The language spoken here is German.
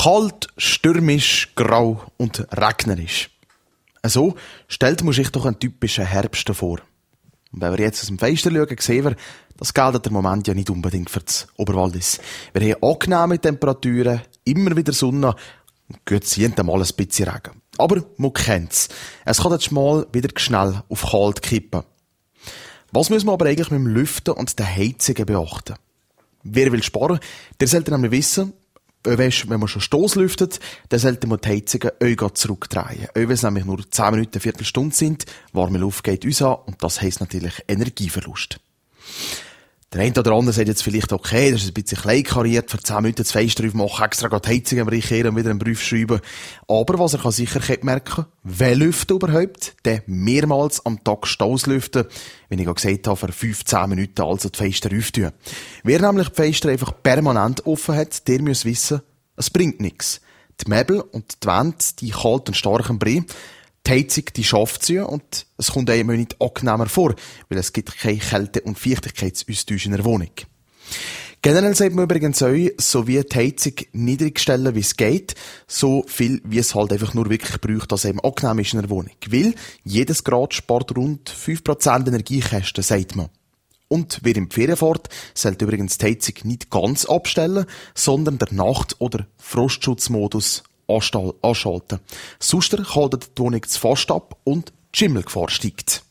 Kalt, stürmisch, grau und regnerisch. So stellt man sich doch einen typischen Herbst vor. Und wenn wir jetzt aus dem Fenster schauen, sehen wir, das gilt der Moment ja nicht unbedingt für das Oberwallis. Wir haben angenehme Temperaturen, immer wieder Sonne und gut sehen mal ein bisschen Regen. Aber man kennt's. Es kann jetzt mal wieder schnell auf kalt kippen. Was müssen wir aber eigentlich mit dem Lüften und den Heizungen beachten? Wer will sparen, der sollte nämlich wissen, wenn man schon Stoss lüftet, dann sollte man die Heizungen auch zurückdrehen. Auch wenn es nämlich nur 10 Minuten, eine Viertelstunde sind, warme Luft geht uns an und das heisst natürlich Energieverlust. Der eine oder andere sagt jetzt vielleicht, okay, das ist ein bisschen kleinkariert, für 10 Minuten das Fenster aufmachen, extra die Heizung richten und wieder einen Brief schreiben. Aber was er sicher merken, wer lüftet überhaupt, der mehrmals am Tag Stoss lüften, wenn ich gesagt habe, für 15 Minuten also die Fenster öffnen. Wer nämlich die Fenster einfach permanent offen hat, der muss wissen, es bringt nichts. Die Möbel und die Wände, die kalt und stark brennen, die Heizung, die schafft sie und es kommt einem nicht angenehmer vor, weil es gibt keine Kälte- und Feuchtigkeitsaustausch in der Wohnung. Generell sagt man übrigens auch, so wie die Heizung niedrig stellen, wie es geht, so viel, wie es halt einfach nur wirklich braucht, dass es eben angenehm ist in der Wohnung. Weil jedes Grad spart rund 5% Energiekosten, sagt man. Und wer in die Ferien fährt, sollte übrigens die Heizung nicht ganz abstellen, sondern den Nacht- oder Frostschutzmodus anschalten. Sonst kaltet die Wohnung zu fast ab und die Schimmelgefahr steigt.